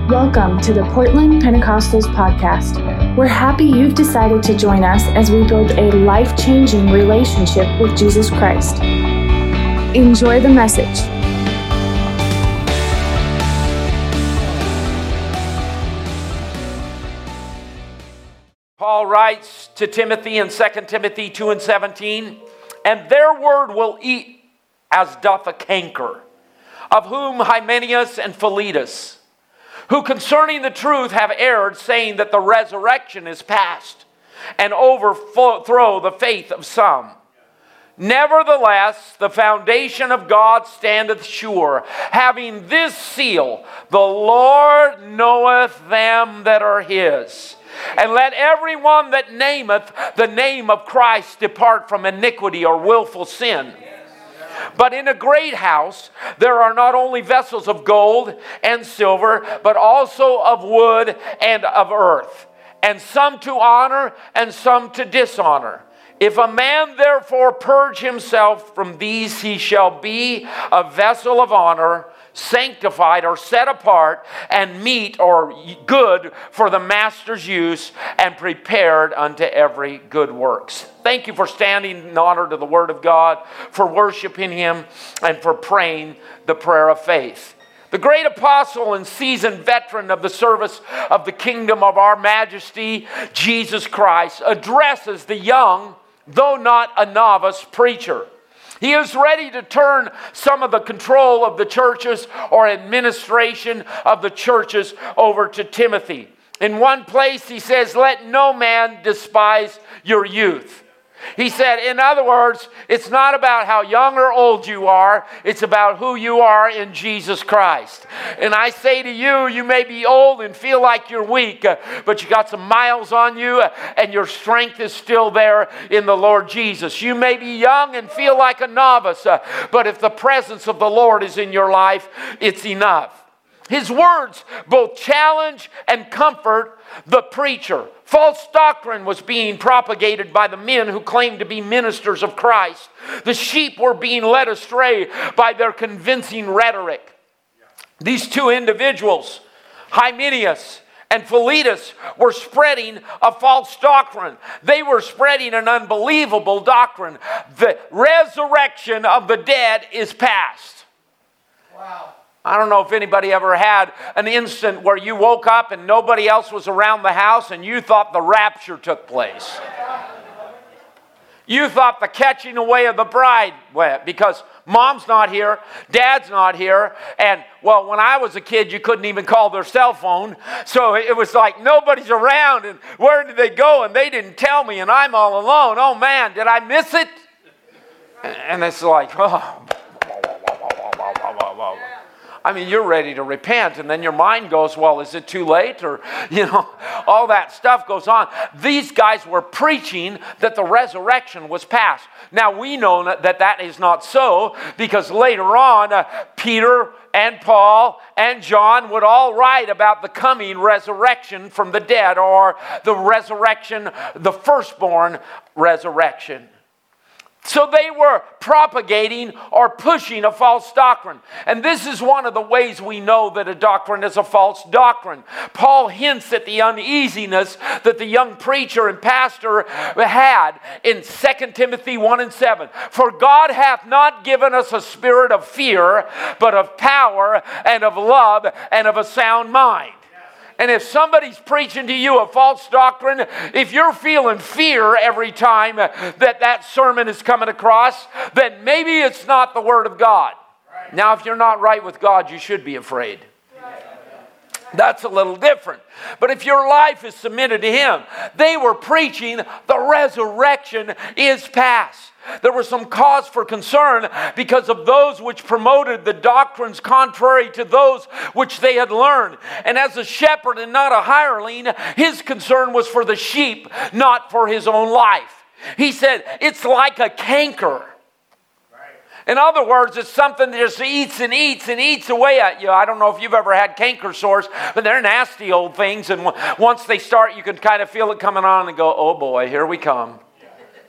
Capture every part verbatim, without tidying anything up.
Welcome to the Portland Pentecostals Podcast. We're happy you've decided to join us as we build a life-changing relationship with Jesus Christ. Enjoy the message. Paul writes to Timothy in Second Timothy two and seventeen, "And their word will eat as doth a canker, of whom Hymenaeus and Philetus, who concerning the truth have erred, saying that the resurrection is past, and overthrow the faith of some. Nevertheless, the foundation of God standeth sure, having this seal, the Lord knoweth them that are his. And let everyone that nameth the name of Christ depart from iniquity or willful sin. But in a great house there are not only vessels of gold and silver, but also of wood and of earth, and some to honor and some to dishonor. If a man therefore purge himself from these, he shall be a vessel of honor, sanctified or set apart, and meet or good for the master's use, and prepared unto every good works." Thank you for standing in honor to the Word of God, for worshiping Him, and for praying the prayer of faith. The great apostle and seasoned veteran of the service of the kingdom of our Majesty, Jesus Christ, addresses the young, though not a novice, preacher. He is ready to turn some of the control of the churches or administration of the churches over to Timothy. In one place he says, "Let no man despise your youth." He said, in other words, it's not about how young or old you are, it's about who you are in Jesus Christ. And I say to you, you may be old and feel like you're weak, uh, but you got some miles on you, uh, and your strength is still there in the Lord Jesus. You may be young and feel like a novice, uh, but if the presence of the Lord is in your life, it's enough. His words both challenge and comfort the preacher. False doctrine was being propagated by the men who claimed to be ministers of Christ. The sheep were being led astray by their convincing rhetoric. These two individuals, Hymenaeus and Philetus, were spreading a false doctrine. They were spreading an unbelievable doctrine. The resurrection of the dead is past. Wow. I don't know if anybody ever had an instant where you woke up and nobody else was around the house and you thought the rapture took place. You thought the catching away of the bride went because mom's not here, dad's not here, and well, when I was a kid, you couldn't even call their cell phone, so it was like nobody's around, and where did they go? And they didn't tell me, and I'm all alone. Oh man, did I miss it? And it's like, oh. I mean, you're ready to repent, and then your mind goes, well, is it too late? Or, you know, all that stuff goes on. These guys were preaching that the resurrection was past. Now, we know that that is not so, because later on, uh, Peter and Paul and John would all write about the coming resurrection from the dead, or the resurrection, the firstborn resurrection. So they were propagating or pushing a false doctrine. And this is one of the ways we know that a doctrine is a false doctrine. Paul hints at the uneasiness that the young preacher and pastor had in Second Timothy one and seven. "For God hath not given us a spirit of fear, but of power and of love and of a sound mind." And if somebody's preaching to you a false doctrine, if you're feeling fear every time that that sermon is coming across, then maybe it's not the Word of God. Right. Now, if you're not right with God, you should be afraid. Right. That's a little different. But if your life is submitted to Him, they were preaching the resurrection is past. There was some cause for concern because of those which promoted the doctrines contrary to those which they had learned. And as a shepherd and not a hireling, his concern was for the sheep, not for his own life. He said, it's like a canker. In other words, it's something that just eats and eats and eats away at you. I don't know if you've ever had canker sores, but they're nasty old things. And once they start, you can kind of feel it coming on and go, oh boy, here we come.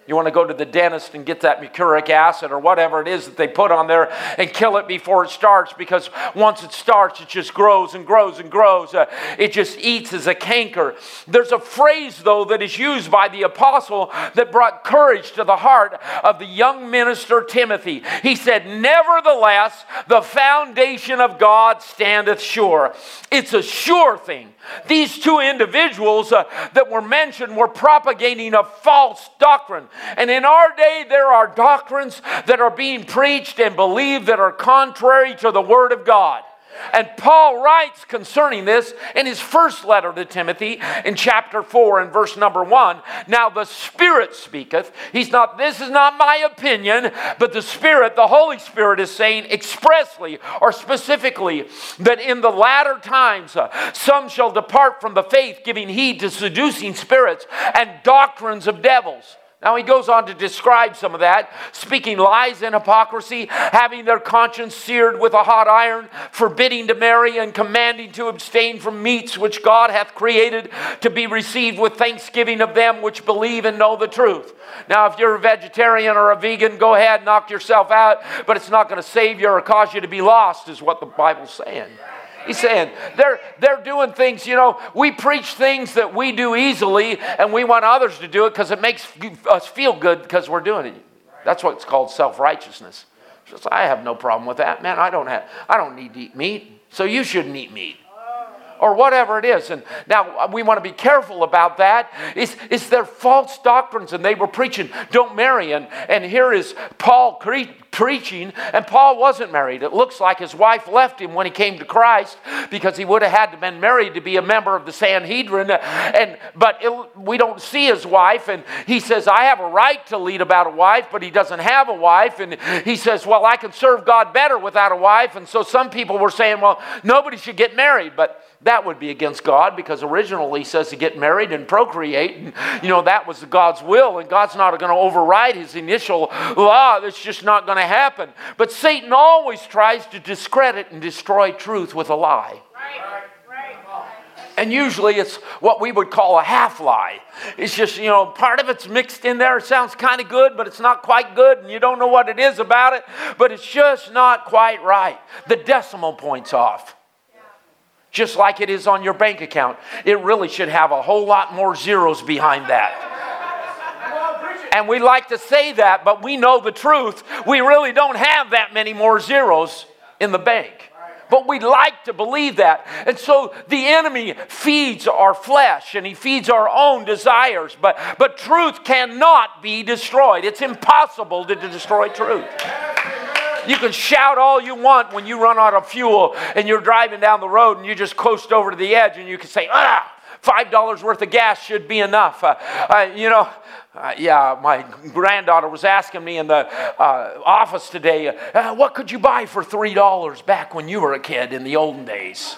You want to go to the dentist and get that mercuric acid or whatever it is that they put on there and kill it before it starts, because once it starts, it just grows and grows and grows. Uh, it just eats as a canker. There's a phrase, though, that is used by the apostle that brought courage to the heart of the young minister Timothy. He said, nevertheless, the foundation of God standeth sure. It's a sure thing. These two individuals uh, that were mentioned were propagating a false doctrine. And in our day, there are doctrines that are being preached and believed that are contrary to the Word of God. And Paul writes concerning this in his first letter to Timothy in chapter four and verse number one. Now the Spirit speaketh. He's not, this is not my opinion, but the Spirit, the Holy Spirit is saying expressly or specifically that in the latter times uh, some shall depart from the faith, giving heed to seducing spirits and doctrines of devils. Now he goes on to describe some of that, speaking lies and hypocrisy, having their conscience seared with a hot iron, forbidding to marry, and commanding to abstain from meats which God hath created to be received with thanksgiving of them which believe and know the truth. Now if you're a vegetarian or a vegan, go ahead, knock yourself out, but it's not going to save you or cause you to be lost, is what the Bible's saying. He's saying they're, they're doing things, you know, we preach things that we do easily and we want others to do it because it makes us feel good because we're doing it. That's what's called self-righteousness. Just, I have no problem with that, man. I don't have, I don't need to eat meat, so you shouldn't eat meat. Or whatever it is. And now we want to be careful about that. It's, it's their false doctrines, and they were preaching, don't marry. And, and here is Paul cre- preaching, and Paul wasn't married. It looks like his wife left him when he came to Christ, because he would have had to have been married to be a member of the Sanhedrin. And But it, we don't see his wife, and he says, I have a right to lead about a wife, but he doesn't have a wife. And he says, well, I can serve God better without a wife. And so some people were saying, well, nobody should get married, but that would be against God, because originally he says to get married and procreate. And, you know, that was God's will, and God's not going to override his initial law. That's just not going to happen. But Satan always tries to discredit and destroy truth with a lie. Right. Right. And usually it's what we would call a half-lie. It's just, you know, part of it's mixed in there. It sounds kind of good, but it's not quite good, and you don't know what it is about it, but it's just not quite right. The decimal point's off. Just like it is on your bank account. It really should have a whole lot more zeros behind that. And we like to say that, but we know the truth. We really don't have that many more zeros in the bank. But we like to believe that. And so the enemy feeds our flesh, and he feeds our own desires. But, but truth cannot be destroyed. It's impossible to destroy truth. You can shout all you want when you run out of fuel and you're driving down the road and you just coast over to the edge, and you can say, ah, five dollars worth of gas should be enough. Uh, uh, you know, uh, yeah, my granddaughter was asking me in the uh, office today, uh, what could you buy for three dollars back when you were a kid in the olden days?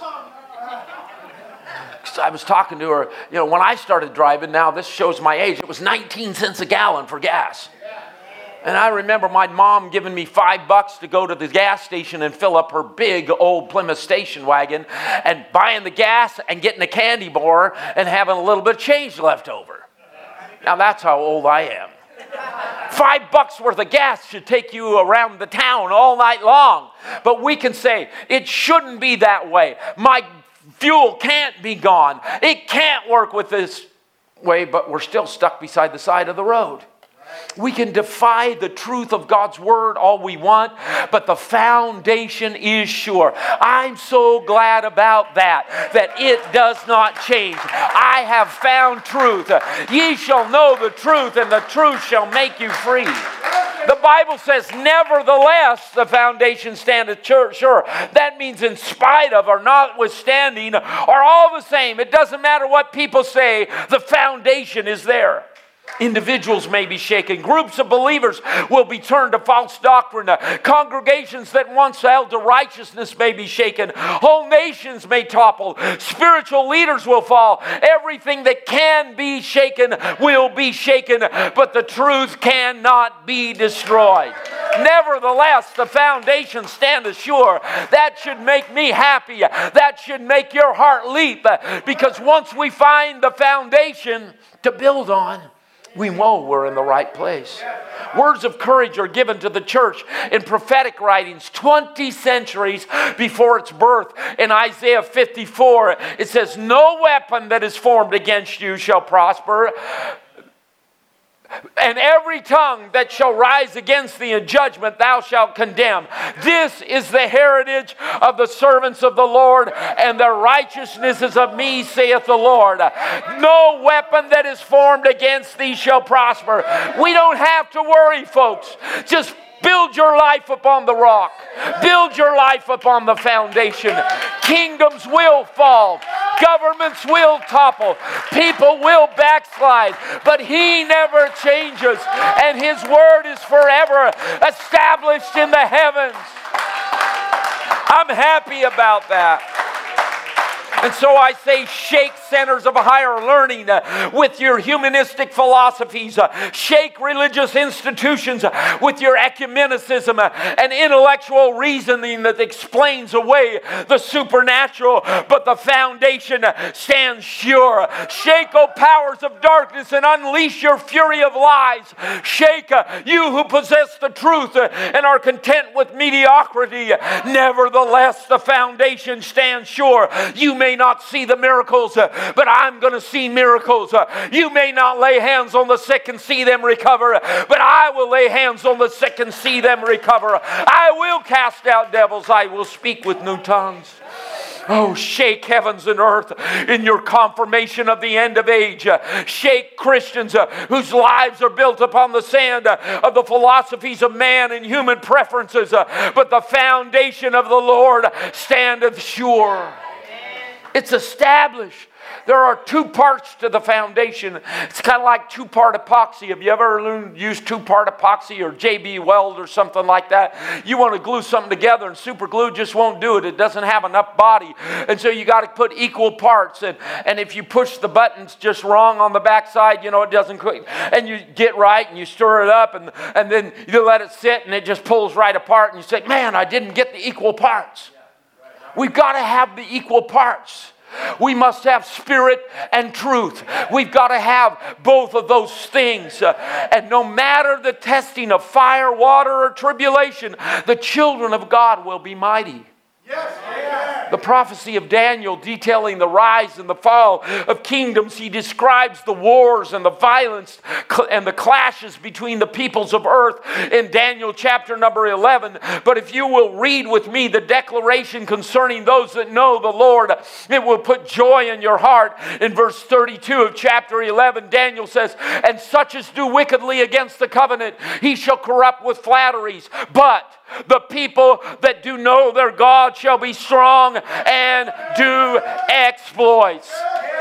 I was talking to her, you know, when I started driving, now this shows my age, it was nineteen cents a gallon for gas. And I remember my mom giving me five bucks to go to the gas station and fill up her big old Plymouth station wagon, and buying the gas and getting a candy bar and having a little bit of change left over. Now that's how old I am. Five bucks worth of gas should take you around the town all night long. But we can say, it shouldn't be that way. My fuel can't be gone. It can't work with this way, but we're still stuck beside the side of the road. We can defy the truth of God's word all we want, but the foundation is sure. I'm so glad about that, that it does not change. I have found truth. Ye shall know the truth, and the truth shall make you free. The Bible says, nevertheless, the foundation standeth sure. That means in spite of, or notwithstanding, or all the same. It doesn't matter what people say, the foundation is there. Individuals may be shaken. Groups of believers will be turned to false doctrine. Congregations that once held to righteousness may be shaken. Whole nations may topple. Spiritual leaders will fall. Everything that can be shaken will be shaken, but the truth cannot be destroyed. Nevertheless, the foundation standeth sure. That should make me happy. That should make your heart leap, because once we find the foundation to build on, we know we're in the right place. Words of courage are given to the church in prophetic writings twenty centuries before its birth. In Isaiah fifty-four, it says, no weapon that is formed against you shall prosper, and every tongue that shall rise against thee in judgment thou shalt condemn. This is the heritage of the servants of the Lord, and their righteousness is of me, saith the Lord. No weapon that is formed against thee shall prosper. We don't have to worry, folks. Just build your life upon the rock. Build your life upon the foundation. Kingdoms will fall. Governments will topple. People will backslide. But He never changes. And His word is forever established in the heavens. I'm happy about that. And so I say, shake centers of higher learning uh, with your humanistic philosophies. Uh, shake religious institutions uh, with your ecumenicism uh, and intellectual reasoning that explains away the supernatural. But the foundation uh, stands sure. Shake, O powers of darkness, and unleash your fury of lies. Shake, uh, you who possess the truth uh, and are content with mediocrity. Nevertheless, the foundation stands sure. You may not see the miracles, uh, but I'm going to see miracles. Uh, you may not lay hands on the sick and see them recover, uh, but I will lay hands on the sick and see them recover. I will cast out devils. I will speak with new tongues. Oh, shake heavens and earth in your confirmation of the end of age. Uh, shake Christians uh, whose lives are built upon the sand uh, of the philosophies of man and human preferences, uh, but the foundation of the Lord standeth sure. It's established. There are two parts to the foundation. It's kind of like two-part epoxy. Have you ever learned, used two-part epoxy or J B Weld or something like that? You want to glue something together and super glue just won't do it. It doesn't have enough body. And so you got to put equal parts. And, and if you push the buttons just wrong on the backside, you know, it doesn't quick. And you get right and you stir it up and, and then you let it sit and it just pulls right apart. And you say, man, I didn't get the equal parts. We've got to have the equal parts. We must have spirit and truth. We've got to have both of those things. Uh, and no matter the testing of fire, water, or tribulation, the children of God will be mighty. Yes. The prophecy of Daniel detailing the rise and the fall of kingdoms. He describes the wars and the violence and the clashes between the peoples of earth in Daniel chapter number eleven. But if you will read with me the declaration concerning those that know the Lord, it will put joy in your heart. In verse thirty-two of chapter eleven, Daniel says, and such as do wickedly against the covenant, he shall corrupt with flatteries. But the people that do know their God shall be strong and do exploits.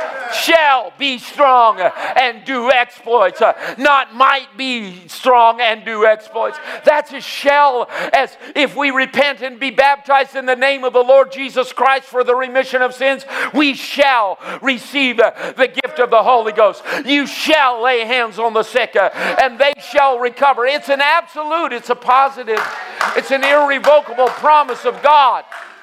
Shall be strong and do exploits. Uh, not might be strong and do exploits. That's as shall as if we repent and be baptized in the name of the Lord Jesus Christ for the remission of sins, we shall receive uh, the gift of the Holy Ghost. You shall lay hands on the sick uh, and they shall recover. It's an absolute. It's a positive. It's an irrevocable promise of God.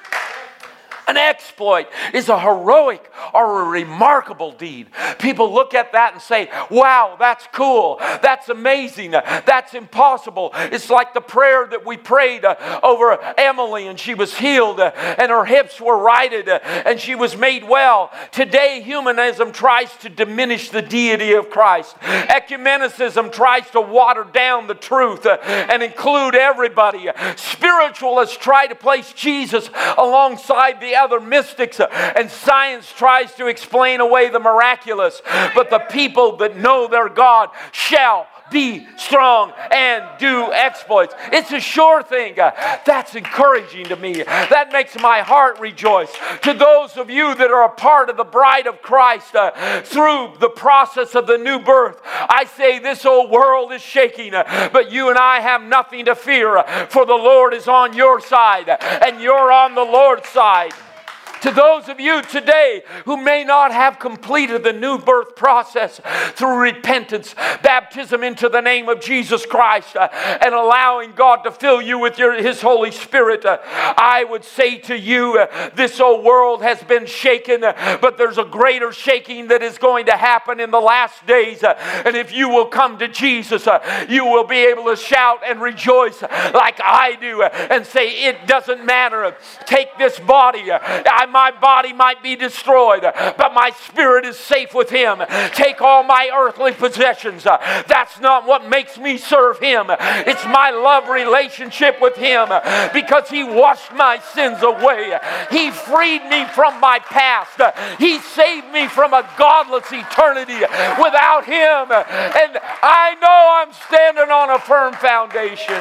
An exploit is a heroic or a remarkable deed. People look at that and say, wow, that's cool. That's amazing. That's impossible. It's like the prayer that we prayed uh, over Emily, and she was healed uh, and her hips were righted uh, and she was made well. Today, humanism tries to diminish the deity of Christ. Ecumenicism tries to water down the truth uh, and include everybody. Spiritualists try to place Jesus alongside the other mystics, and science tries to explain away the miraculous. But the people that know their God shall be strong and do exploits. It's a sure thing. Uh, that's encouraging to me. That makes my heart rejoice. To those of you that are a part of the bride of Christ uh, through the process of the new birth, I say this old world is shaking, uh, but you and I have nothing to fear, uh, for the Lord is on your side, uh, and you're on the Lord's side. To those of you today who may not have completed the new birth process through repentance, baptism into the name of Jesus Christ, uh, and allowing God to fill you with your, His Holy Spirit, uh, I would say to you, uh, this old world has been shaken, uh, but there's a greater shaking that is going to happen in the last days. Uh, and if you will come to Jesus, uh, you will be able to shout and rejoice like I do uh, and say, it doesn't matter. Take this body. Uh, I, my body might be destroyed, but my spirit is safe with Him. Take all my earthly possessions. That's not what makes me serve Him. It's my love relationship with Him, because He washed my sins away. He freed me from my past. He saved me from a godless eternity without Him. And I know I'm standing on a firm foundation.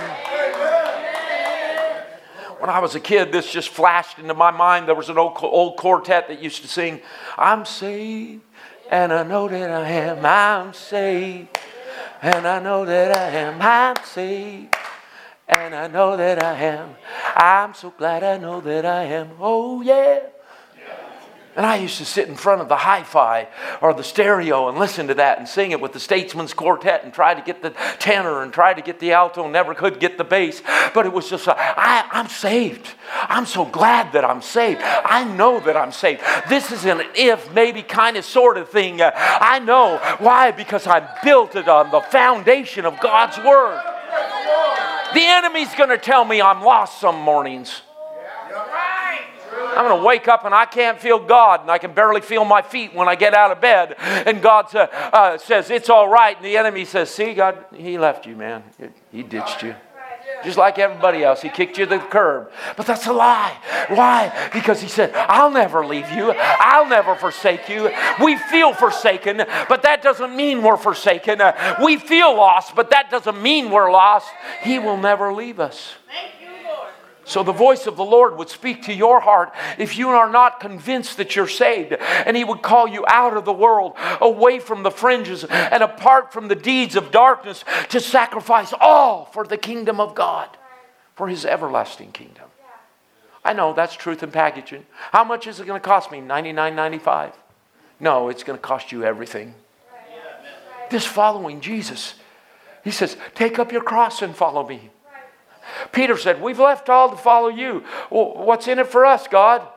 When I was a kid, this just flashed into my mind. There was an old, old quartet that used to sing, I'm saved, and I know that I am. I'm saved, and I know that I am. I'm saved, and I know that I am. I'm so glad I know that I am. Oh, yeah. And I used to sit in front of the hi-fi or the stereo and listen to that and sing it with the Statesman's Quartet and try to get the tenor and try to get the alto, never could get the bass. But it was just, a, I, I'm saved. I'm so glad that I'm saved. I know that I'm saved. This is an if, maybe, kind of, sort of thing. Uh, I know. Why? Because I built it on the foundation of God's Word. The enemy's going to tell me I'm lost some mornings. I'm going to wake up and I can't feel God, and I can barely feel my feet when I get out of bed. And God uh, uh, says, it's all right. And the enemy says, see, God, He left you, man. He ditched you. Just like everybody else. He kicked you to the curb. But that's a lie. Why? Because He said, I'll never leave you. I'll never forsake you. We feel forsaken, but that doesn't mean we're forsaken. Uh, we feel lost, but that doesn't mean we're lost. He will never leave us. So the voice of the Lord would speak to your heart if you are not convinced that you're saved. And He would call you out of the world, away from the fringes, and apart from the deeds of darkness, to sacrifice all for the kingdom of God, for His everlasting kingdom. I know that's truth in packaging. How much is it going to cost me? ninety-nine ninety-five. No, it's going to cost you everything. This following Jesus, He says, take up your cross and follow me. Peter said, we've left all to follow you. Well, what's in it for us, God?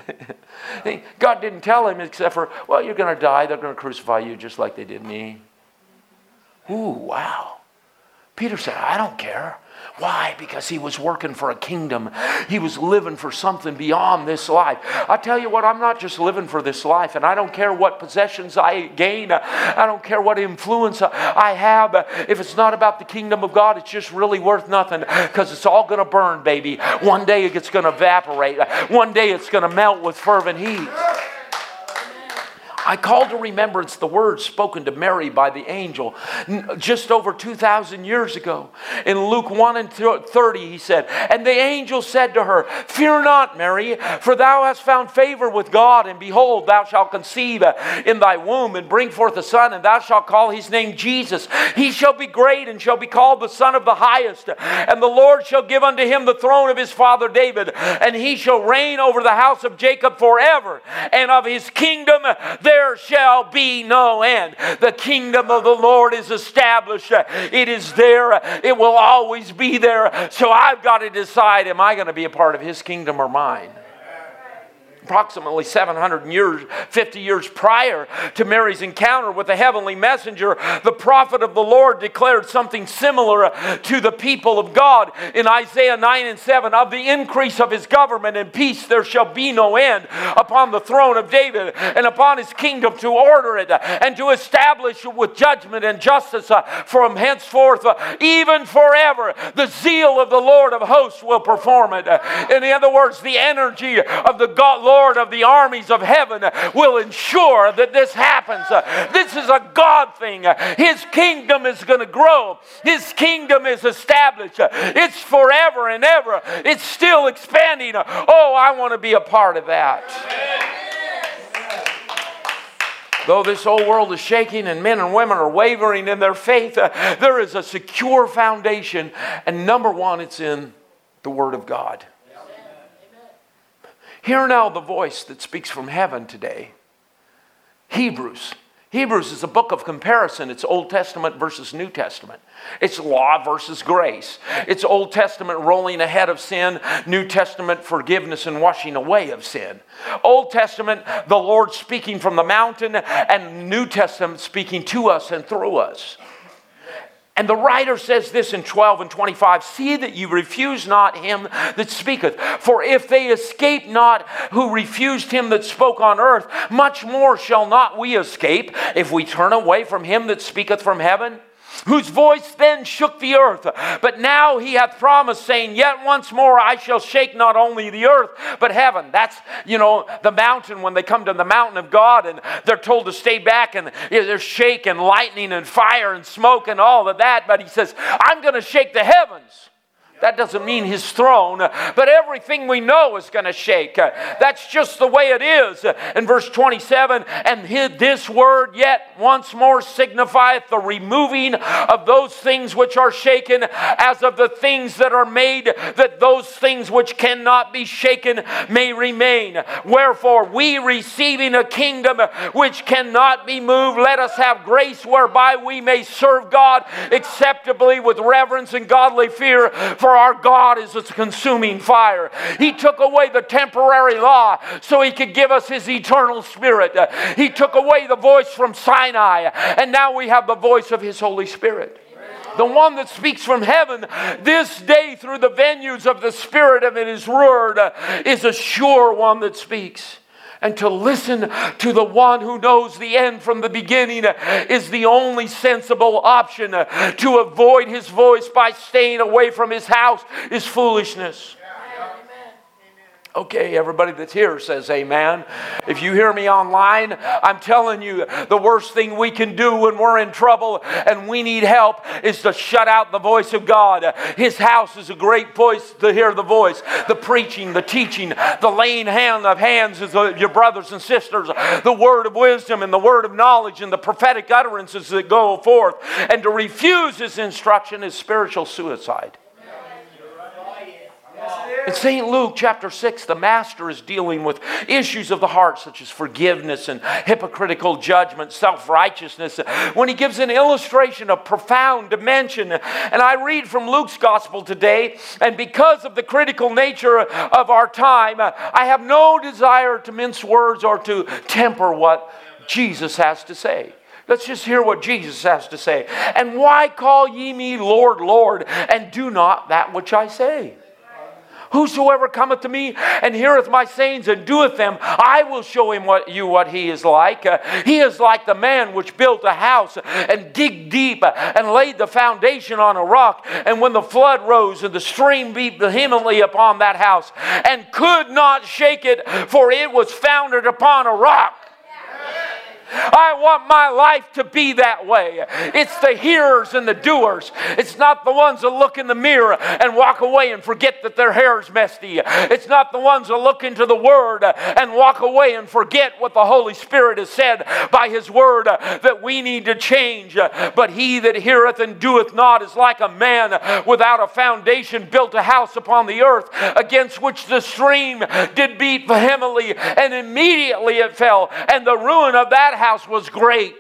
God didn't tell him except for, well, you're going to die. They're going to crucify you just like they did me. Ooh, wow. Peter said, I don't care. Why? Because he was working for a kingdom. He was living for something beyond this life. I tell you what, I'm not just living for this life, and I don't care what possessions I gain. I don't care what influence I have. If it's not about the kingdom of God, it's just really worth nothing, because it's all going to burn, baby. One day it's going to evaporate. One day it's going to melt with fervent heat. I call to remembrance the words spoken to Mary by the angel just over two thousand years ago. In Luke one and thirty, he said, and the angel said to her, fear not, Mary, for thou hast found favor with God, and behold, thou shalt conceive in thy womb and bring forth a son, and thou shalt call his name Jesus. He shall be great and shall be called the Son of the Highest. And the Lord shall give unto him the throne of his father David, and he shall reign over the house of Jacob forever, and of his kingdom there shall be no end. The kingdom of the Lord is established. It is there. It will always be there. So I've got to decide, am I going to be a part of his kingdom or mine? Approximately seven hundred years, fifty years prior to Mary's encounter with the heavenly messenger, the prophet of the Lord declared something similar to the people of God in Isaiah nine and seven. Of the increase of his government and peace there shall be no end upon the throne of David and upon his kingdom, to order it and to establish it with judgment and justice from henceforth, even forever. The zeal of the Lord of hosts will perform it. In other words, the energy of the God, Lord of the armies of heaven will ensure that this happens. This is a God thing. His kingdom is going to grow. His kingdom is established. It's forever and ever. It's still expanding. Oh, I want to be a part of that. Though this whole world is shaking and men and women are wavering in their faith, uh, there is a secure foundation. And number one, it's in the Word of God. Hear now the voice that speaks from heaven today. Hebrews. Hebrews is a book of comparison. It's Old Testament versus New Testament. It's law versus grace. It's Old Testament rolling ahead of sin. New Testament forgiveness and washing away of sin. Old Testament, the Lord speaking from the mountain, and New Testament speaking to us and through us. And the writer says this in twelve and twenty-five, see that you refuse not him that speaketh. For if they escape not who refused him that spoke on earth, much more shall not we escape if we turn away from him that speaketh from heaven. Whose voice then shook the earth. But now he hath promised, saying, yet once more I shall shake not only the earth, but heaven. That's, you know, the mountain, when they come to the mountain of God and they're told to stay back, and there's shake and lightning and fire and smoke and all of that. But he says, I'm going to shake the heavens. That doesn't mean his throne, but everything we know is going to shake. That's just the way it is. In verse twenty-seven, and this word yet once more signifieth the removing of those things which are shaken, as of the things that are made, that those things which cannot be shaken may remain. Wherefore, we receiving a kingdom which cannot be moved, let us have grace whereby we may serve God acceptably with reverence and godly fear. For our God is a consuming fire. He took away the temporary law so he could give us his eternal spirit. He took away the voice from Sinai, and now we have the voice of his Holy Spirit. The one that speaks from heaven this day through the venues of the Spirit of his word is a sure one that speaks. And to listen to the one who knows the end from the beginning is the only sensible option. To avoid his voice by staying away from his house is foolishness. Okay, everybody that's here says amen. If you hear me online, I'm telling you, the worst thing we can do when we're in trouble and we need help is to shut out the voice of God. His house is a great voice to hear the voice. The preaching, the teaching, the laying hand of hands is your brothers and sisters. The word of wisdom and the word of knowledge and the prophetic utterances that go forth. And to refuse his instruction is spiritual suicide. In Saint Luke chapter six, the master is dealing with issues of the heart such as forgiveness and hypocritical judgment, self-righteousness, when he gives an illustration of profound dimension. And I read from Luke's gospel today, and because of the critical nature of our time, I have no desire to mince words or to temper what Jesus has to say. Let's just hear what Jesus has to say. And why call ye me Lord, Lord, and do not that which I say? Whosoever cometh to me and heareth my sayings and doeth them, I will show him what you what he is like. Uh, he is like the man which built a house and digged deep and laid the foundation on a rock. And when the flood rose and the stream beat vehemently upon that house and could not shake it, for it was founded upon a rock. I want my life to be that way. It's the hearers and the doers. It's not the ones that look in the mirror and walk away and forget that their hair is messy. It's not the ones that look into the Word and walk away and forget what the Holy Spirit has said by His Word that we need to change. But he that heareth and doeth not is like a man without a foundation built a house upon the earth, against which the stream did beat vehemently, and immediately it fell, and the ruin of that house was great.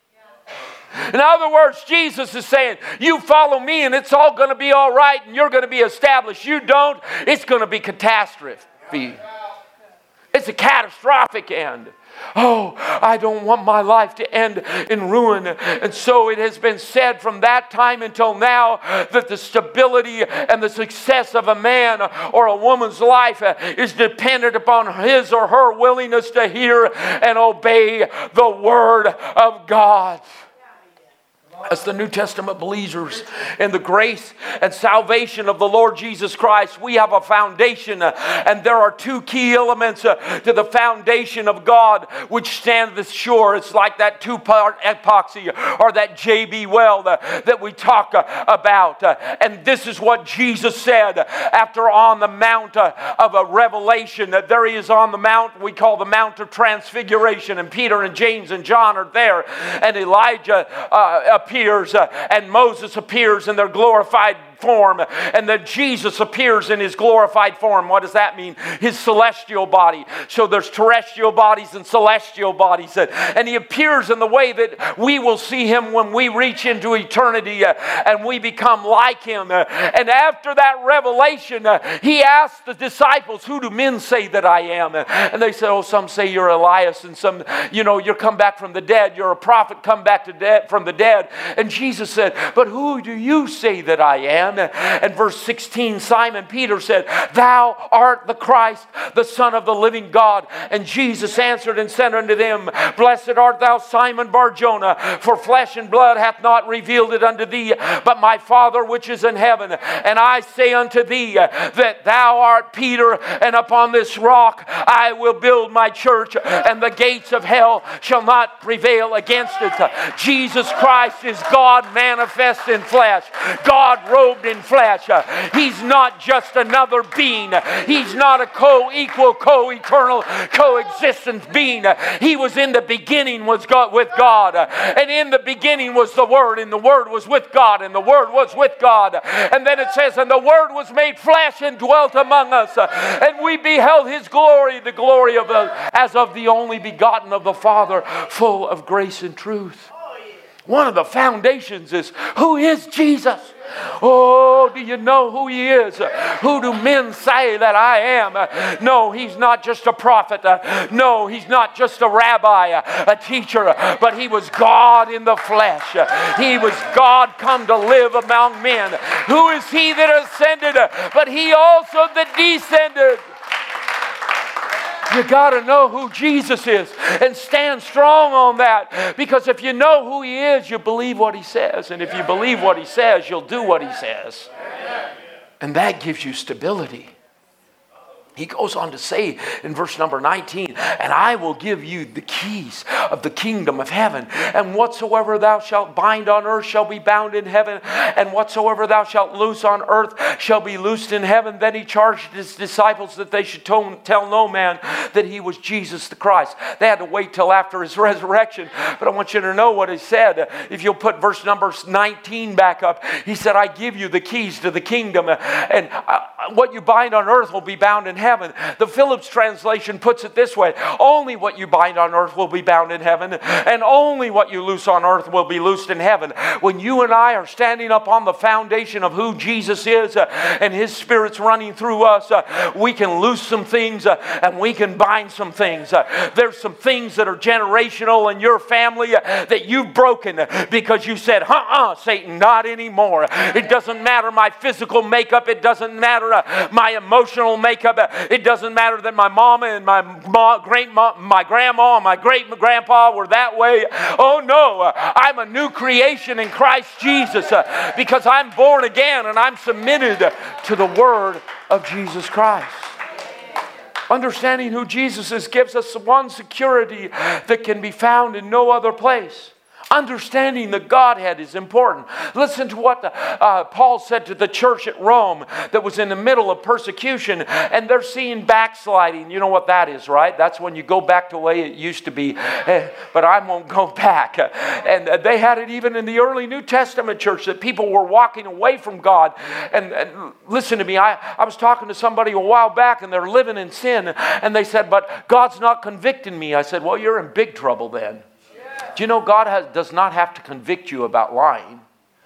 In other words, Jesus is saying, you follow me and it's all going to be all right and you're going to be established. You don't, it's going to be catastrophe. It's a catastrophic end. Oh, I don't want my life to end in ruin. And so it has been said from that time until now that the stability and the success of a man or a woman's life is dependent upon his or her willingness to hear and obey the Word of God. As the New Testament believers in the grace and salvation of the Lord Jesus Christ, we have a foundation, uh, and there are two key elements uh, to the foundation of God which standeth sure. It's like that two-part epoxy or that J B Weld uh, that we talk uh, about. Uh, and this is what Jesus said after on the Mount uh, of a Revelation. Uh, there he is on the Mount we call the Mount of Transfiguration, and Peter and James and John are there, and Elijah uh, appears uh, and Moses appears in their glorified form, and then Jesus appears in his glorified form. What does that mean? His celestial body. So there's terrestrial bodies and celestial bodies. And he appears in the way that we will see him when we reach into eternity and we become like him. And after that revelation, he asked the disciples, who do men say that I am? And they said, oh, some say you're Elias, and some, you know, you're come back from the dead. You're a prophet come back to dead, from the dead. And Jesus said, but who do you say that I am? And verse sixteen, Simon Peter said, thou art the Christ, the Son of the living God. And Jesus answered and said unto them, blessed art thou, Simon Bar-Jonah, for flesh and blood hath not revealed it unto thee, but my Father which is in heaven. And I say unto thee that thou art Peter, and upon this rock I will build my church, and the gates of hell shall not prevail against it. Jesus Christ is God manifest in flesh, God robed in flesh. He's not just another being. He's not a co-equal, co-eternal, coexistence being. He was in the beginning was God, with God, and in the beginning was the Word, and the Word was with God, and the Word was with God. And then it says, and the Word was made flesh and dwelt among us, and we beheld his glory, the glory of the, as of the only begotten of the Father, full of grace and truth. One of the foundations is, who is Jesus? Oh, do you know who he is? Who do men say that I am? No, he's not just a prophet. No, he's not just a rabbi, a teacher, but he was God in the flesh. He was God come to live among men. Who is he that ascended? But he also that descended. You got to know who Jesus is and stand strong on that, because if you know who he is, you believe what he says, and if you believe what he says, you'll do what he says, and that gives you stability. He goes on to say in verse number nineteen, and I will give you the keys of the kingdom of heaven, and whatsoever thou shalt bind on earth shall be bound in heaven, and whatsoever thou shalt loose on earth shall be loosed in heaven. Then he charged his disciples that they should tell no man that he was Jesus the Christ. They had to wait till after his resurrection, but I want you to know what he said. If you'll put verse number nineteen back up, he said, I give you the keys to the kingdom, and what you bind on earth will be bound in heaven. Heaven. The Phillips translation puts it this way: only what you bind on earth will be bound in heaven, and only what you loose on earth will be loosed in heaven. When you and I are standing up on the foundation of who Jesus is, uh, and his Spirit's running through us, uh, we can loose some things, uh, and we can bind some things. Uh, there's some things that are generational in your family uh, that you've broken uh, because you said, uh-uh, Satan, not anymore. It doesn't matter my physical makeup. It doesn't matter uh, my emotional makeup. Uh, It doesn't matter that my mama and my ma, great ma, my grandma and my great grandpa were that way. Oh no, I'm a new creation in Christ Jesus uh, because I'm born again and I'm submitted to the Word of Jesus Christ. Understanding who Jesus is gives us one security that can be found in no other place. Understanding the Godhead is important. Listen to what the, uh, Paul said to the church at Rome that was in the middle of persecution, and they're seeing backsliding. You know what that is, right? That's when you go back to the way it used to be. But I won't go back. And they had it even in the early New Testament church that people were walking away from God. And, and listen to me, I, I was talking to somebody a while back, and they're living in sin, and they said, but God's not convicting me. I said, well, you're in big trouble then. Do you know God has, does not have to convict you about lying?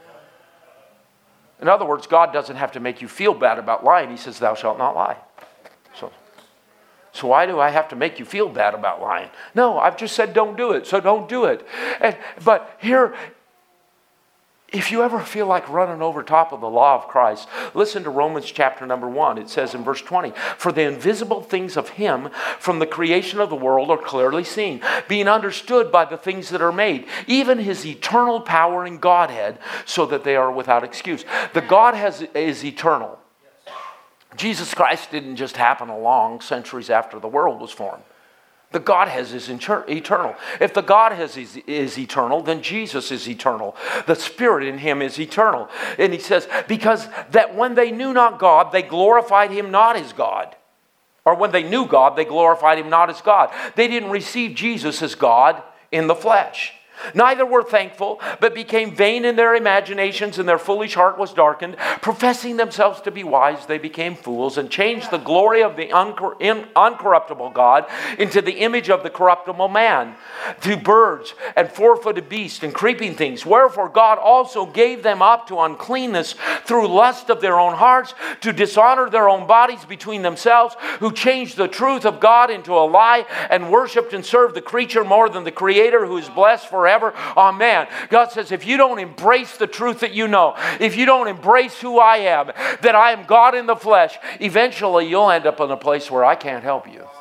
In other words, God doesn't have to make you feel bad about lying. He says, thou shalt not lie. So, so why do I have to make you feel bad about lying? No, I've just said don't do it, so don't do it. And, but here, if you ever feel like running over top of the law of Christ, listen to Romans chapter number one. It says in verse twenty, for the invisible things of him from the creation of the world are clearly seen, being understood by the things that are made, even his eternal power and Godhead, so that they are without excuse. The Godhead is eternal. Jesus Christ didn't just happen along centuries after the world was formed. The Godhead is eternal. If the Godhead is, is eternal, then Jesus is eternal. The Spirit in him is eternal. And he says, because that when they knew not God, they glorified him not as God. Or when they knew God, they glorified him not as God. They didn't receive Jesus as God in the flesh. Neither were thankful, but became vain in their imaginations, and their foolish heart was darkened. Professing themselves to be wise, they became fools, and changed the glory of the uncor- in- uncorruptible God into the image of the corruptible man, to birds, and four-footed beasts, and creeping things. Wherefore God also gave them up to uncleanness through lust of their own hearts, to dishonor their own bodies between themselves, who changed the truth of God into a lie, and worshipped and served the creature more than the Creator, who is blessed forever. Amen. God says, if you don't embrace the truth that you know, if you don't embrace who I am, that I am God in the flesh, eventually you'll end up in a place where I can't help you.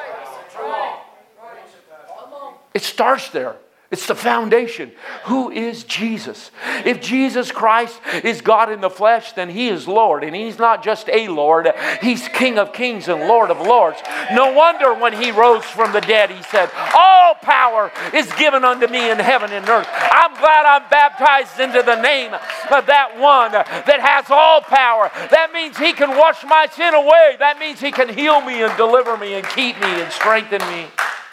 It starts there. It's the foundation. Who is Jesus? If Jesus Christ is God in the flesh, then He is Lord. And He's not just a Lord. He's King of kings and Lord of lords. No wonder when He rose from the dead, He said, all power is given unto me in heaven and earth. I'm glad I'm baptized into the name of that one that has all power. That means He can wash my sin away. That means He can heal me and deliver me and keep me and strengthen me.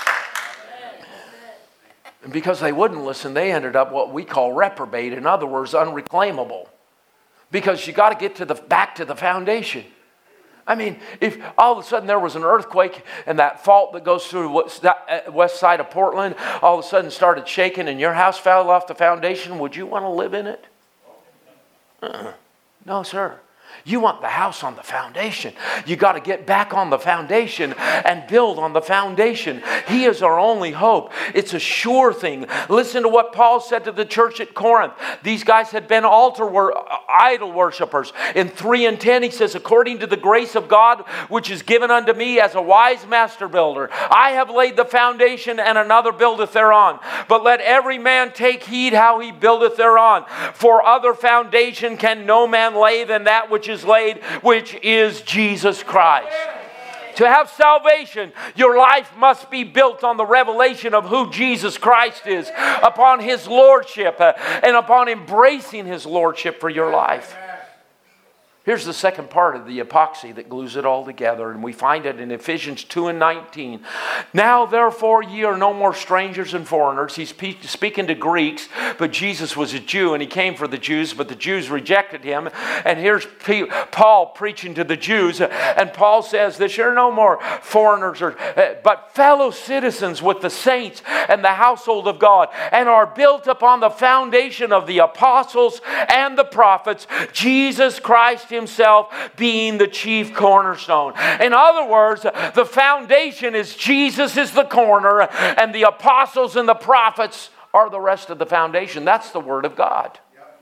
And because they wouldn't listen, they ended up what we call reprobate. In other words, unreclaimable. Because you got to get to the back to the foundation. I mean, if all of a sudden there was an earthquake and that fault that goes through the west side of Portland all of a sudden started shaking and your house fell off the foundation, would you want to live in it? Uh-uh. No, sir. You want the house on the foundation. You got to get back on the foundation and build on the foundation. He is our only hope. It's a sure thing. Listen to what Paul said to the church at Corinth. These guys had been altar wor- idol worshipers. In three and ten, he says, according to the grace of God, which is given unto me as a wise master builder, I have laid the foundation, and another buildeth thereon. But let every man take heed how he buildeth thereon. For other foundation can no man lay than that which is laid, which is Jesus Christ. To have salvation, your life must be built on the revelation of who Jesus Christ is, upon His lordship, uh, and upon embracing His lordship for your life. Here's the second part of the epoxy that glues it all together, and we find it in Ephesians two and nineteen. Now, therefore, ye are no more strangers and foreigners. He's speaking to Greeks, but Jesus was a Jew, and He came for the Jews, but the Jews rejected Him. And here's Paul preaching to the Jews, and Paul says this, you're no more foreigners, or, but fellow citizens with the saints and the household of God, and are built upon the foundation of the apostles and the prophets, Jesus Christ Himself being the chief cornerstone. In other words, the foundation is Jesus is the corner, and the apostles and the prophets are the rest of the foundation. That's the Word of God.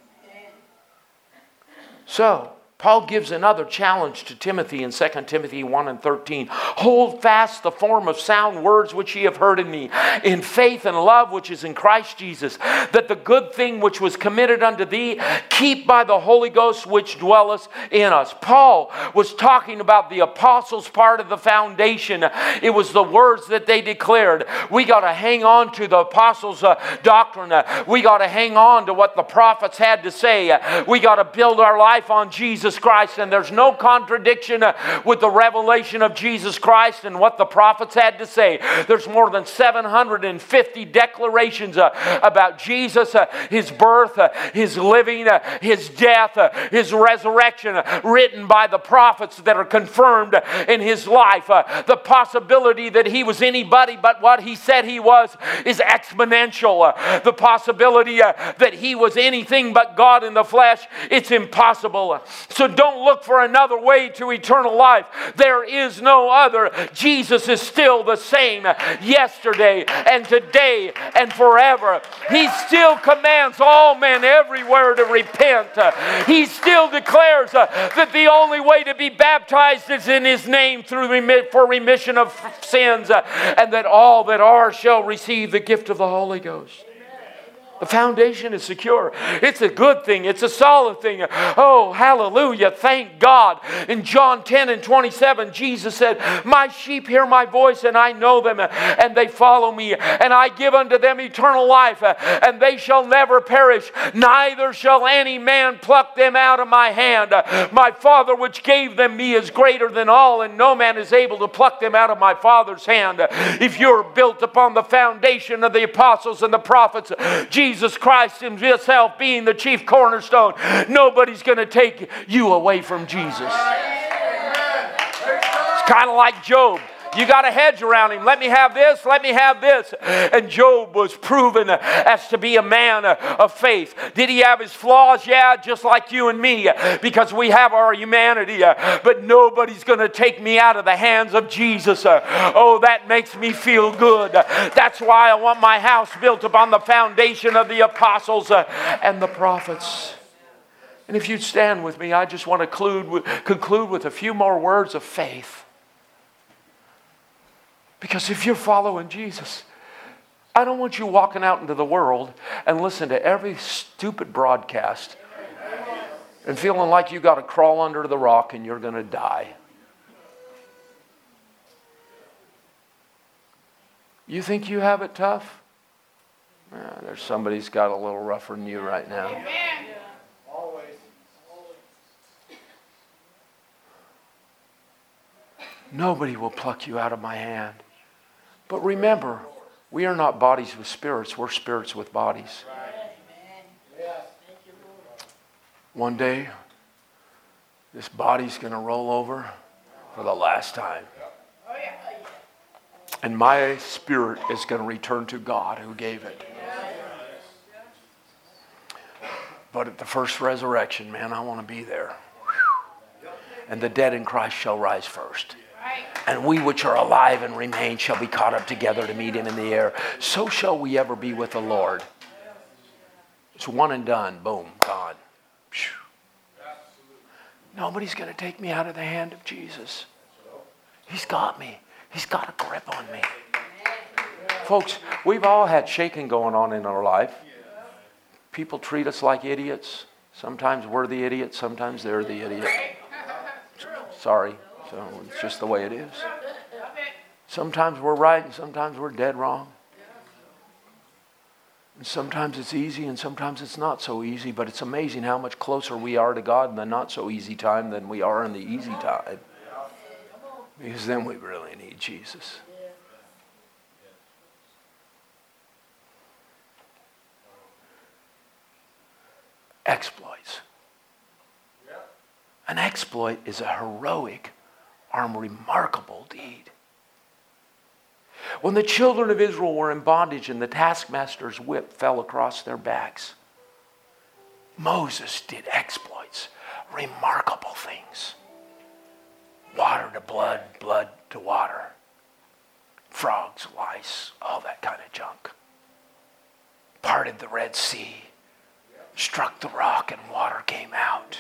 So, Paul gives another challenge to Timothy in Second Timothy one and thirteen. Hold fast the form of sound words which ye have heard in me, in faith and love which is in Christ Jesus, that the good thing which was committed unto thee, keep by the Holy Ghost which dwelleth in us. Paul was talking about the apostles' part of the foundation. It was the words that they declared. We got to hang on to the apostles' uh, doctrine. Uh, we got to hang on to what the prophets had to say. Uh, we got to build our life on Jesus Christ, and there's no contradiction uh, with the revelation of Jesus Christ and what the prophets had to say. There's more than seven hundred fifty declarations uh, about Jesus, uh, His birth, uh, His living, uh, His death, uh, His resurrection, uh, written by the prophets that are confirmed uh, in His life. Uh, the possibility that He was anybody but what He said He was is exponential. Uh, the possibility uh, that He was anything but God in the flesh, it's impossible. Uh, So don't look for another way to eternal life. There is no other. Jesus is still the same yesterday and today and forever. He still commands all men everywhere to repent. He still declares that the only way to be baptized is in His name through remit for remission of sins, and that all that are shall receive the gift of the Holy Ghost. The foundation is secure. It's a good thing. It's a solid thing. Oh, hallelujah. Thank God. In John ten and twenty-seven, Jesus said, my sheep hear my voice, and I know them, and they follow me. And I give unto them eternal life, and they shall never perish. Neither shall any man pluck them out of my hand. My Father which gave them me is greater than all, and no man is able to pluck them out of my Father's hand. If you're built upon the foundation of the apostles and the prophets, Jesus Jesus Christ himself being the chief cornerstone, nobody's going to take you away from Jesus. It's kind of like Job. You got a hedge around him. Let me have this. Let me have this. And Job was proven as to be a man of faith. Did he have his flaws? Yeah, just like you and me, because we have our humanity. But nobody's going to take me out of the hands of Jesus. Oh, that makes me feel good. That's why I want my house built upon the foundation of the apostles and the prophets. And if you'd stand with me, I just want to conclude, conclude with a few more words of faith. Because if you're following Jesus, I don't want you walking out into the world and listen to every stupid broadcast and feeling like you got to crawl under the rock and you're going to die. You think you have it tough? Eh, there's somebody's got a little rougher than you right now. Amen. Always. Nobody will pluck you out of my hand. But remember, we are not bodies with spirits. We're spirits with bodies. One day, this body's going to roll over for the last time. And my spirit is going to return to God who gave it. But at the first resurrection, man, I want to be there. And the dead in Christ shall rise first. And we which are alive and remain shall be caught up together to meet him in the air. So shall we ever be with the Lord. It's one and done. Boom. Gone. Nobody's going to take me out of the hand of Jesus. He's got me. He's got a grip on me. Folks, we've all had shaking going on in our life. People treat us like idiots. Sometimes we're the idiot. Sometimes they're the idiot. Sorry. So it's just the way it is. Sometimes we're right and sometimes we're dead wrong. And sometimes it's easy and sometimes it's not so easy, but it's amazing how much closer we are to God in the not so easy time than we are in the easy time. Because then we really need Jesus. Exploits. An exploit is a heroic or remarkable deed. When the children of Israel were in bondage and the taskmaster's whip fell across their backs, Moses did exploits, remarkable things. Water to blood, blood to water. Frogs, lice, all that kind of junk. Parted the Red Sea, struck the rock and water came out.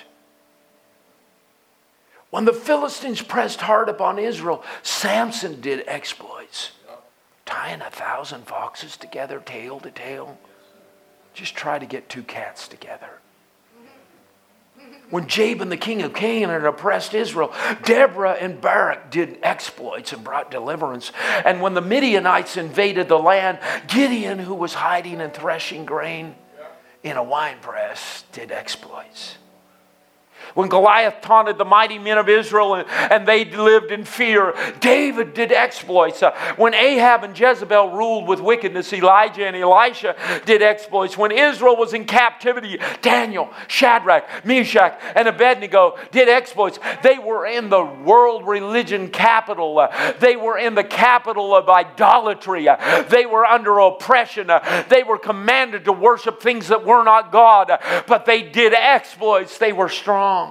When the Philistines pressed hard upon Israel, Samson did exploits. Tying a thousand foxes together, tail to tail. Just try to get two cats together. When Jabin, the king of Canaan, oppressed Israel, Deborah and Barak did exploits and brought deliverance. And when the Midianites invaded the land, Gideon, who was hiding and threshing grain in a winepress, did exploits. When Goliath taunted the mighty men of Israel and, and they lived in fear, David did exploits. Uh, when Ahab and Jezebel ruled with wickedness, Elijah and Elisha did exploits. When Israel was in captivity, Daniel, Shadrach, Meshach, and Abednego did exploits. They were in the world religion capital. Uh, they were in the capital of idolatry. Uh, they were under oppression. Uh, they were commanded to worship things that were not God. Uh, but they did exploits. They were strong.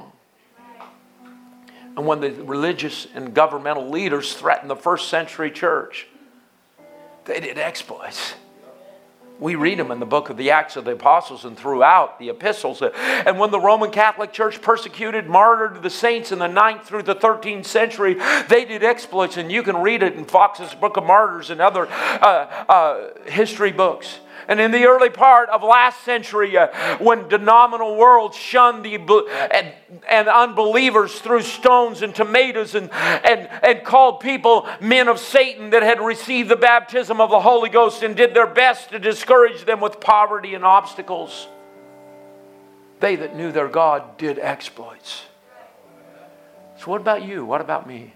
And when the religious and governmental leaders threatened the first century church, they did exploits. We read them in the book of the Acts of the Apostles and throughout the epistles. And when the Roman Catholic Church persecuted, martyred the saints in the ninth through the thirteenth century, they did exploits. And you can read it in Fox's Book of Martyrs and other uh, uh, history books. And in the early part of last century, uh, when denominational world shunned the and, and unbelievers threw stones and tomatoes and, and, and called people men of Satan that had received the baptism of the Holy Ghost and did their best to discourage them with poverty and obstacles, they that knew their God did exploits. So what about you? What about me?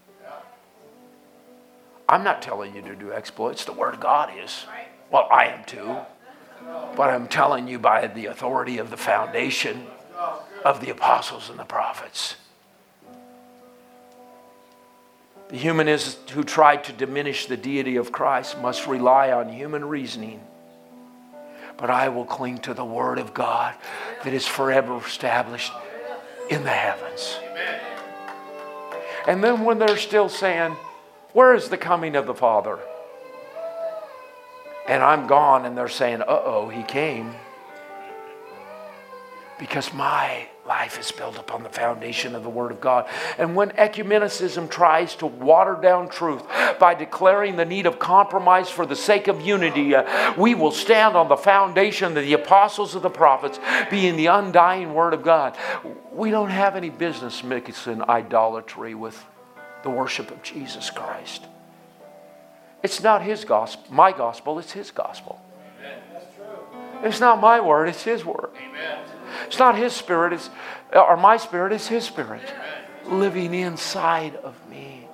I'm not telling you to do exploits. The Word of God is. Well, I am too. But I'm telling you by the authority of the foundation of the apostles and the prophets. The humanist who tried to diminish the deity of Christ must rely on human reasoning. But I will cling to the Word of God that is forever established in the heavens. And then when they're still saying, where is the coming of the Father? And I'm gone, and they're saying, uh-oh, he came. Because my life is built upon the foundation of the Word of God. And when ecumenicism tries to water down truth by declaring the need of compromise for the sake of unity, uh, we will stand on the foundation of the apostles of the prophets, being the undying Word of God. We don't have any business mixing idolatry with the worship of Jesus Christ. It's not His gospel, my gospel, it's His gospel. Amen. That's true. It's not my word, it's His word. Amen. It's not His spirit, it's, or my spirit, it's His spirit. Amen. Living inside of me.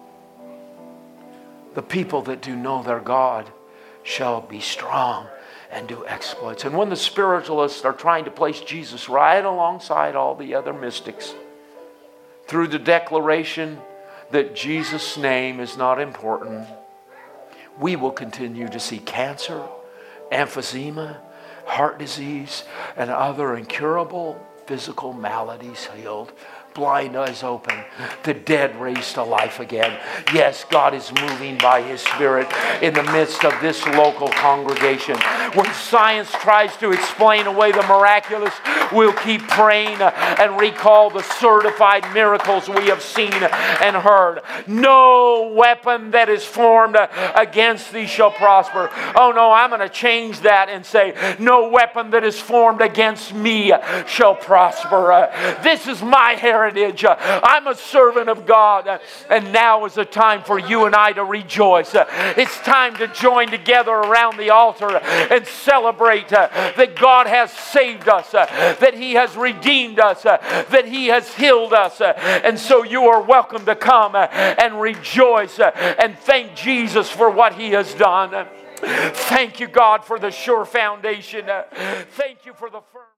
The people that do know their God shall be strong and do exploits. And when the spiritualists are trying to place Jesus right alongside all the other mystics, through the declaration that Jesus' name is not important, we will continue to see cancer, emphysema, heart disease, and other incurable physical maladies healed. Blind eyes open, the dead raised to life again. Yes, God is moving by His Spirit in the midst of this local congregation. When science tries to explain away the miraculous, we'll keep praying and recall the certified miracles we have seen and heard. No weapon that is formed against thee shall prosper. Oh no, I'm going to change that and say, no weapon that is formed against me shall prosper. This is my heritage. I'm a servant of God, and now is the time for you and I to rejoice. It's time to join together around the altar and celebrate that God has saved us, that He has redeemed us, that He has healed us. And so you are welcome to come and rejoice and thank Jesus for what He has done. Thank you, God, for the sure foundation. Thank you for the firm